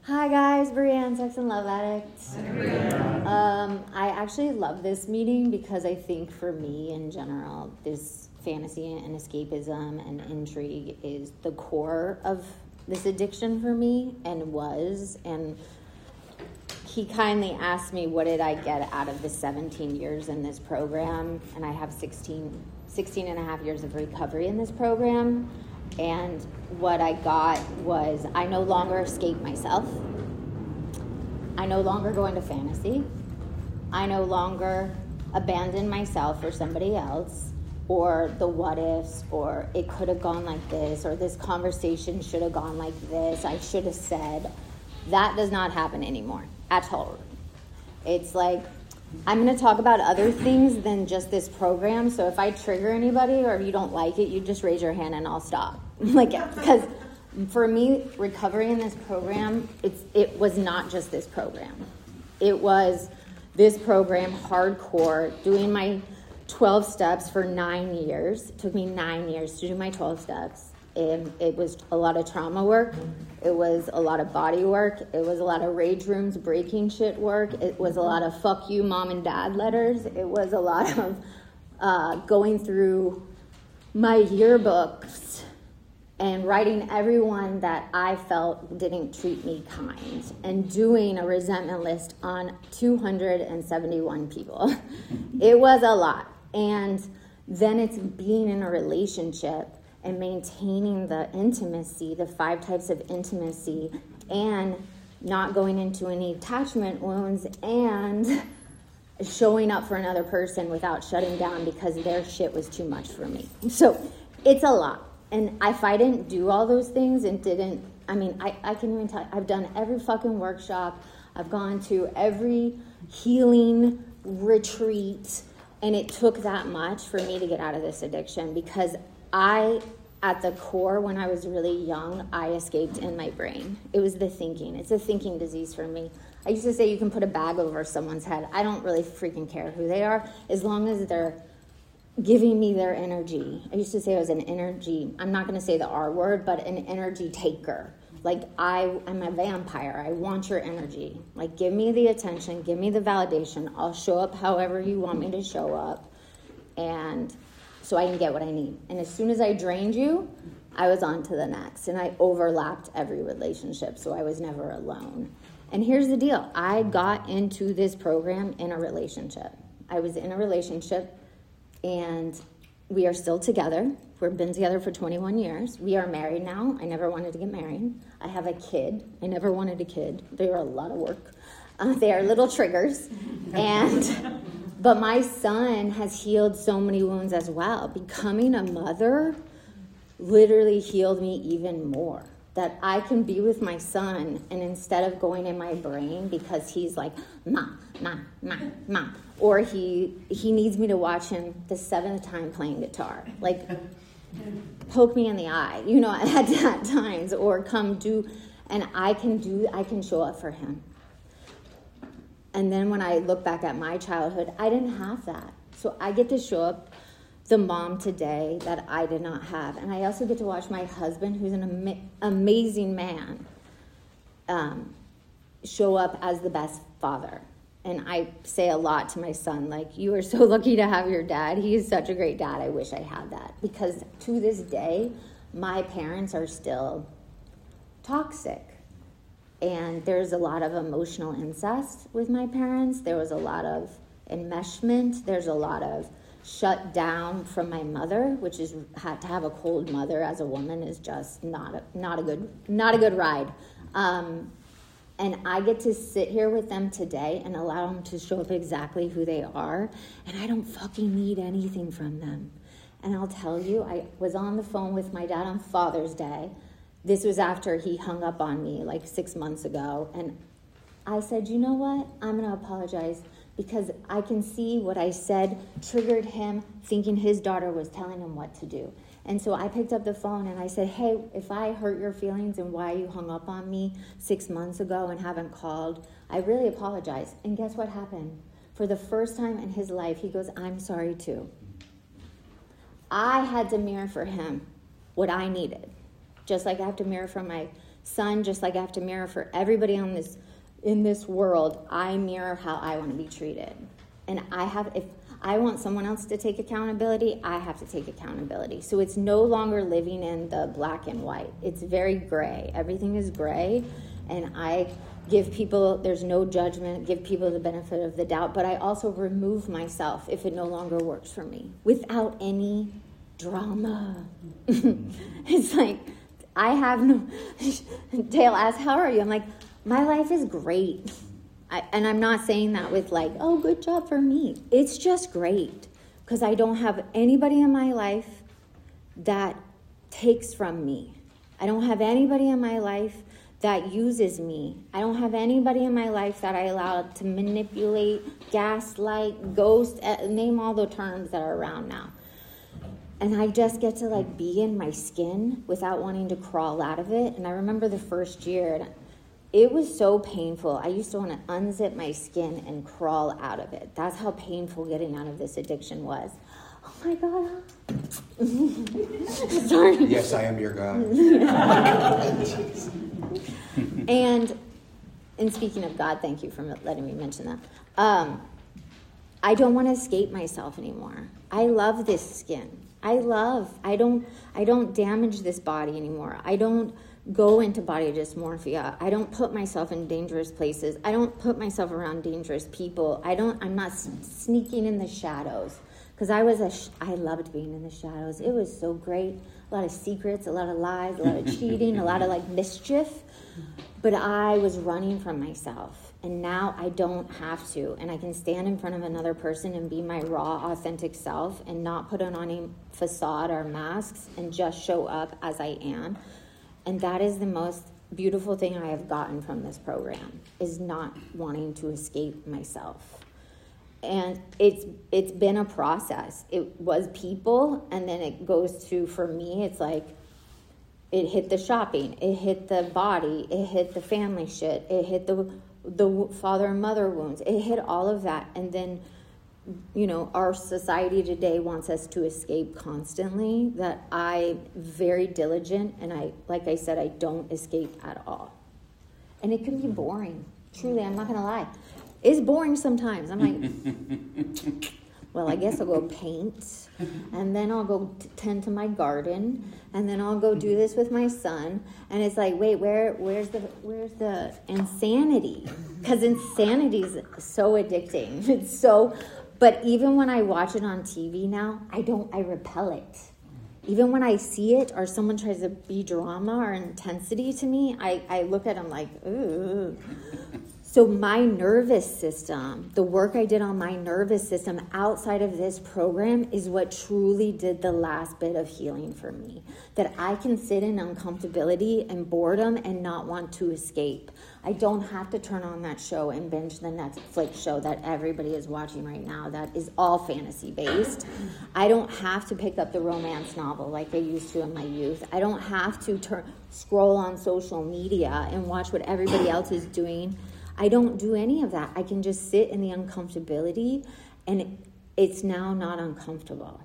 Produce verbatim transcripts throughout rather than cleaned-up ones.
Hi guys, Brianne, Sex and Love Addict. Um, I actually love this meeting because I think for me in general, this fantasy and escapism and intrigue is the core of this addiction for me, and was. And he kindly asked me, what did I get out of the seventeen years in this program? And I have sixteen, sixteen and a half years of recovery in this program. And what I got was I no longer escape myself. I no longer go into fantasy. I no longer abandon myself for somebody else, or the what ifs, or it could have gone like this, or this conversation should have gone like this, I should have said. That does not happen anymore at all. It's like, I'm going to talk about other things than just this program. So if I trigger anybody or if you don't like it, you just raise your hand and I'll stop. Like, because for me, recovery in this program, it's it was not just this program. It was this program, hardcore, doing my twelve steps for nine years. It took me nine years to do my twelve steps. And it was a lot of trauma work. It was a lot of body work. It was a lot of rage rooms, breaking shit work. It was a lot of fuck you, mom and dad letters. It was a lot of uh, going through my yearbooks and writing everyone that I felt didn't treat me kind, and doing a resentment list on two hundred seventy-one people. It was a lot. And then it's being in a relationship and maintaining the intimacy, the five types of intimacy, and not going into any attachment wounds, and showing up for another person without shutting down because their shit was too much for me. So it's a lot. And if I didn't do all those things and didn't, I mean, I, I can even tell, I've done every fucking workshop. I've gone to every healing retreat, and it took that much for me to get out of this addiction, because I, at the core, when I was really young, I escaped in my brain. It was the thinking. It's a thinking disease for me. I used to say you can put a bag over someone's head. I don't really freaking care who they are, as long as they're giving me their energy. I used to say I was an energy, I'm not going to say the R word, but an energy taker. Like, I am a vampire. I want your energy. Like, give me the attention, give me the validation. I'll show up however you want me to show up, and so I can get what I need. And as soon as I drained you, I was on to the next. And I overlapped every relationship, so I was never alone. And here's the deal. I got into this program in a relationship. I was in a relationship, and we are still together. We've been together for twenty-one years. We are married now. I never wanted to get married. I have a kid. I never wanted a kid. They are a lot of work. Uh, they are little triggers. And but my son has healed so many wounds as well. Becoming a mother literally healed me even more. That I can be with my son, and instead of going in my brain because he's like, mom, mom, mom, mom, or he he needs me to watch him the seventh time playing guitar. Like, poke me in the eye, you know, at, at times, or come do, and I can do, I can show up for him. And then when I look back at my childhood, I didn't have that. So I get to show up the mom today that I did not have. And I also get to watch my husband, who's an ama- amazing man, um, show up as the best father. And I say a lot to my son, like, you are so lucky to have your dad. He is such a great dad. I wish I had that. Because to this day, my parents are still toxic. And there's a lot of emotional incest with my parents. There was a lot of enmeshment. There's a lot of shut down from my mother, which is had to have a cold mother as a woman is just not a, not a good not a good ride. Um, and I get to sit here with them today and allow them to show up exactly who they are, and I don't fucking need anything from them. And I'll tell you, I was on the phone with my dad on Father's Day. This was after he hung up on me like six months ago, and I said, you know what? I'm going to apologize, because I can see what I said triggered him, thinking his daughter was telling him what to do. And so I picked up the phone and I said, hey, if I hurt your feelings and why you hung up on me six months ago and haven't called, I really apologize. And guess what happened? For the first time in his life, he goes, I'm sorry too. I had to mirror for him what I needed. Just like I have to mirror for my son, just like I have to mirror for everybody on this in this world, I mirror how I want to be treated. And I have, if I want someone else to take accountability, I have to take accountability. So it's no longer living in the black and white. It's very gray. Everything is gray. And I give people, there's no judgment, give people the benefit of the doubt. But I also remove myself if it no longer works for me without any drama. It's like, I have no, Dale asks, how are you? I'm like, my life is great. I, and I'm not saying that with like, oh, good job for me. It's just great because I don't have anybody in my life that takes from me. I don't have anybody in my life that uses me. I don't have anybody in my life that I allow to manipulate, gaslight, ghost, uh, name all the terms that are around now. And I just get to like be in my skin without wanting to crawl out of it. And I remember the first year, it was so painful. I used to want to unzip my skin and crawl out of it. That's how painful getting out of this addiction was. Oh my God. Sorry. Yes, I am your God. and and speaking of God, thank you for letting me mention that. Um, I don't want to escape myself anymore. I love this skin. I love, I don't, I don't damage this body anymore. I don't go into body dysmorphia. I don't put myself in dangerous places. I don't put myself around dangerous people. I don't, I'm not sneaking in the shadows. Because I was a, sh- I loved being in the shadows. It was so great. A lot of secrets, a lot of lies, a lot of cheating, a lot of like mischief. But I was running from myself. And now I don't have to. And I can stand in front of another person and be my raw, authentic self and not put on any facade or masks and just show up as I am. And that is the most beautiful thing I have gotten from this program, is not wanting to escape myself. And it's it's been a process. It was people, and then it goes to, for me, it's like, it hit the shopping, it hit the body, it hit the family shit, it hit the the father and mother wounds, it hit all of that. And then, you know, our society today wants us to escape constantly. That I'm very diligent, and I, like I said, I don't escape at all. And it can be boring. Truly, I'm not going to lie. It's boring sometimes. I'm like, well, I guess I'll go paint, and then I'll go t- tend to my garden, and then I'll go do this with my son. And it's like, wait, where, where's the, where's the insanity? Because insanity is so addicting. It's so, but even when I watch it on T V now, I don't, I repel it. Even when I see it, or someone tries to be drama or intensity to me, I, I look at them like, ooh. So my nervous system, the work I did on my nervous system outside of this program is what truly did the last bit of healing for me. That I can sit in uncomfortability and boredom and not want to escape. I don't have to turn on that show and binge the Netflix show that everybody is watching right now that is all fantasy based. I don't have to pick up the romance novel like I used to in my youth. I don't have to turn, scroll on social media and watch what everybody else is doing. I don't do any of that. I can just sit in the uncomfortability, and it's now not uncomfortable.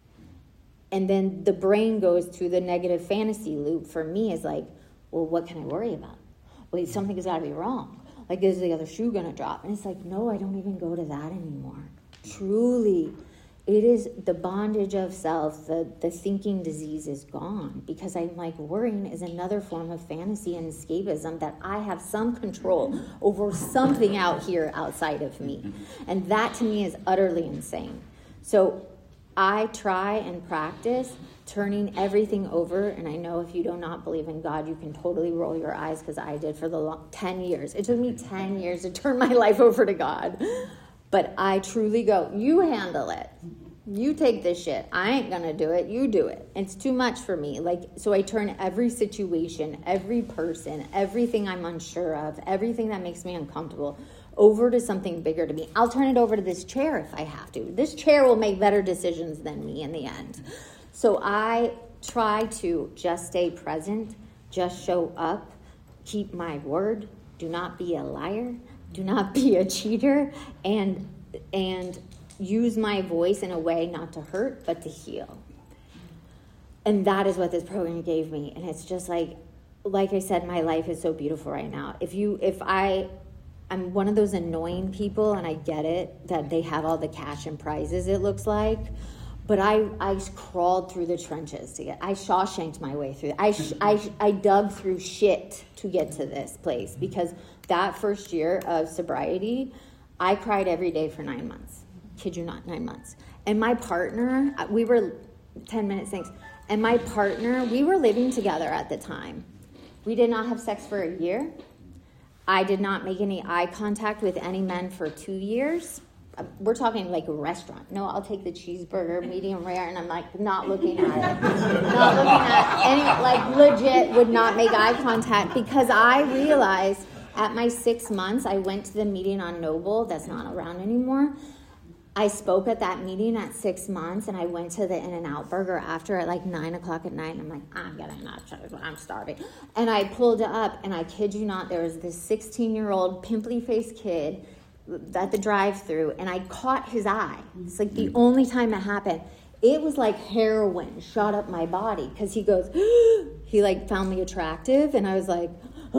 And then the brain goes to the negative fantasy loop for me is like, well, what can I worry about? Well, something has got to be wrong. Like, is the other shoe going to drop? And it's like, no, I don't even go to that anymore. Truly, it is the bondage of self, the, the thinking disease is gone, because I'm like, worrying is another form of fantasy and escapism, that I have some control over something out here outside of me. And that to me is utterly insane. So I try and practice turning everything over. And I know if you do not believe in God, you can totally roll your eyes, because I did for the long, ten years. It took me ten years to turn my life over to God. But I truly go, you handle it. You take this shit. I ain't gonna do it. You do it. It's too much for me. Like, so I turn every situation, every person, everything I'm unsure of, everything that makes me uncomfortable over to something bigger to me. I'll turn it over to this chair if I have to. This chair will make better decisions than me in the end. So I try to just stay present, just show up, keep my word, do not be a liar, do not be a cheater, and and use my voice in a way not to hurt, but to heal. And that is what this program gave me. And it's just like, like I said, my life is so beautiful right now. If you, if I, I'm one of those annoying people, and I get it, that they have all the cash and prizes, it looks like. But I, I crawled through the trenches to get, I Shawshanked my way through. I, I, I dug through shit to get to this place, because that first year of sobriety, I cried every day for nine months. Kid you not, nine months. And my partner, we were ten minutes things, and my partner, we were living together at the time. We did not have sex for a year. I did not make any eye contact with any men for two years. We're talking like a restaurant. No, I'll take the cheeseburger, medium rare, and I'm like not looking at it. Not looking at any, like legit would not make eye contact, because I realized at my six months, I went to the meeting on Noble, that's not around anymore. I spoke at that meeting at six months, and I went to the In-N-Out Burger after at like nine o'clock at night, and I'm like, I'm getting nachos, I'm starving. And I pulled up, and I kid you not, there was this sixteen-year-old pimply-faced kid at the drive-thru, and I caught his eye. It's like the only time it happened. It was like heroin shot up my body, because he goes, he like found me attractive, and I was like,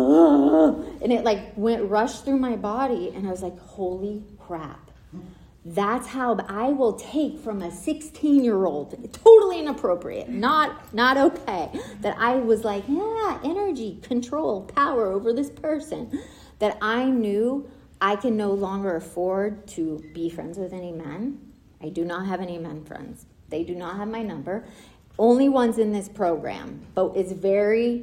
oh, and it like went rushed through my body, and I was like, holy crap. That's how I will take from a sixteen-year-old, totally inappropriate, not not okay, that I was like, yeah, energy, control, power over this person, that I knew I can no longer afford to be friends with any men. I do not have any men friends. They do not have my number. Only ones in this program, but it's very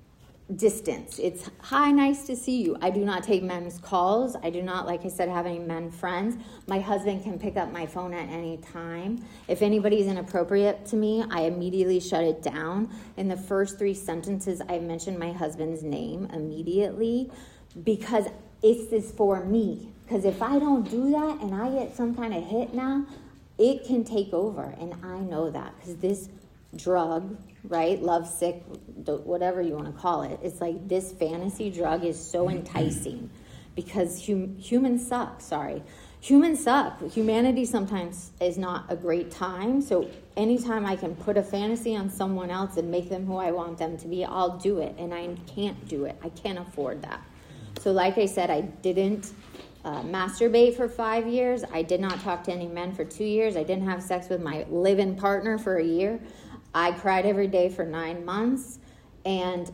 distant. It's, hi, nice to see you. I do not take men's calls. I do not, like I said, have any men friends. My husband can pick up my phone at any time. If anybody's inappropriate to me, I immediately shut it down. In the first three sentences, I mentioned my husband's name immediately, because it's this for me. Because if I don't do that and I get some kind of hit now, it can take over. And I know that, because this drug, right, love sick, whatever you want to call it, it's like this fantasy drug is so enticing, because hum- humans suck, sorry. Humans suck. Humanity sometimes is not a great time. So anytime I can put a fantasy on someone else and make them who I want them to be, I'll do it. And I can't do it. I can't afford that. So like I said, I didn't uh, masturbate for five years. I did not talk to any men for two years. I didn't have sex with my live-in partner for a year. I cried every day for nine months. And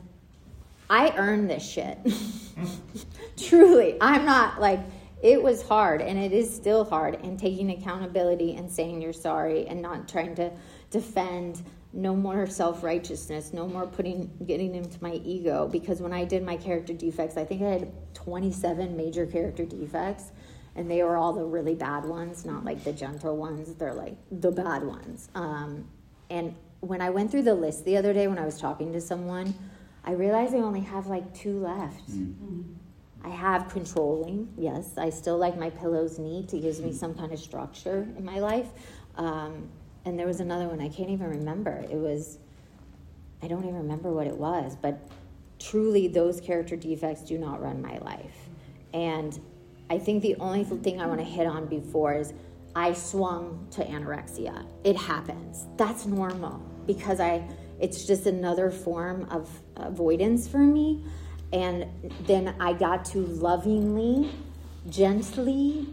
I earned this shit. Truly. I'm not like, it was hard, and it is still hard. And taking accountability and saying you're sorry and not trying to defend. No more self-righteousness, no more putting, getting into my ego. Because when I did my character defects, I think I had twenty-seven major character defects, and they were all the really bad ones, not like the gentle ones. They're like the bad ones. Um, and when I went through the list the other day when I was talking to someone, I realized I only have like two left. Mm-hmm. I have controlling, yes. I still like my pillows neat. It gives me some kind of structure in my life. Um, And there was another one, I can't even remember. It was, I don't even remember what it was, but truly those character defects do not run my life. And I think the only thing I want to hit on before is I swung to anorexia. It happens. That's normal, because I, it's just another form of avoidance for me. And then I got to lovingly, gently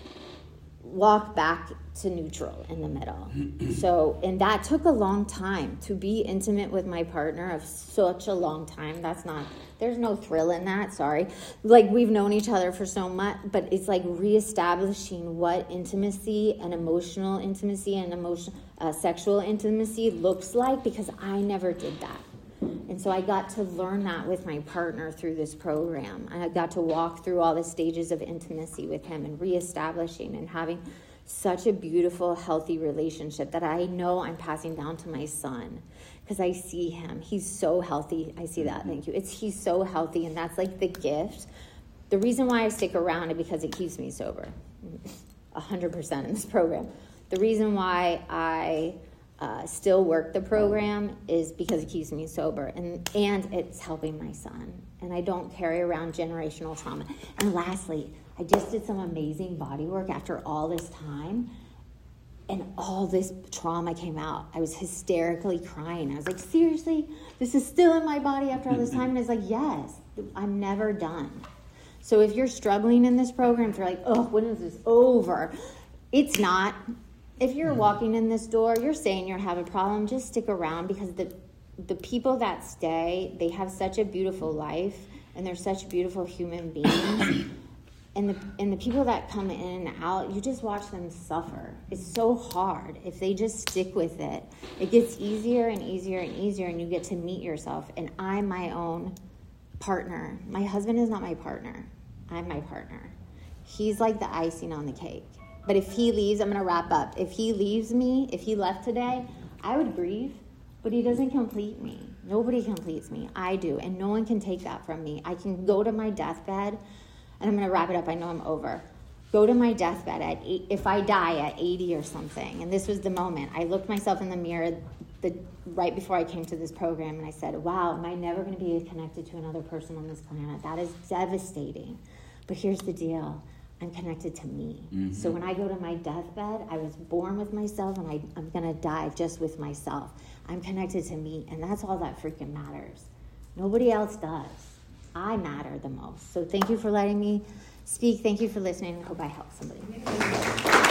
walk back to neutral in the middle. So, and that took a long time to be intimate with my partner, of such a long time. That's not, there's no thrill in that, sorry. Like, we've known each other for so much, but it's like reestablishing what intimacy and emotional intimacy and emotion, uh, sexual intimacy looks like, because I never did that. And so I got to learn that with my partner through this program. I got to walk through all the stages of intimacy with him and reestablishing and having such a beautiful, healthy relationship that I know I'm passing down to my son, because I see him. He's so healthy. I see that. Thank you. It's he's so healthy, and that's like the gift. The reason why I stick around is because it keeps me sober, one hundred percent in this program. The reason why I uh, still work the program is because it keeps me sober, and, and it's helping my son. And I don't carry around generational trauma. And lastly, I just did some amazing body work after all this time. And all this trauma came out. I was hysterically crying. I was like, seriously? This is still in my body after all this time? And it's like, yes, I'm never done. So if you're struggling in this program, if you're like, oh, when is this over? It's not. If you're walking in this door, you're saying you have a problem, just stick around, because the the people that stay, they have such a beautiful life, and they're such beautiful human beings. And the and the people that come in and out, you just watch them suffer. It's so hard. If they just stick with it, it gets easier and easier and easier, and you get to meet yourself. And I'm my own partner. My husband is not my partner. I'm my partner. He's like the icing on the cake. But if he leaves, I'm going to wrap up. If he leaves me, if he left today, I would grieve, but he doesn't complete me. Nobody completes me. I do, and no one can take that from me. I can go to my deathbed, and I'm going to wrap it up. I know I'm over. Go to my deathbed at eight, if I die at eighty or something. And this was the moment. I looked myself in the mirror the right before I came to this program, and I said, wow, am I never going to be connected to another person on this planet? That is devastating. But here's the deal. I'm connected to me. Mm-hmm. So when I go to my deathbed, I was born with myself, and I, I'm going to die just with myself. I'm connected to me, and that's all that freaking matters. Nobody else does. I matter the most. So thank you for letting me speak. Thank you for listening. I hope I helped somebody.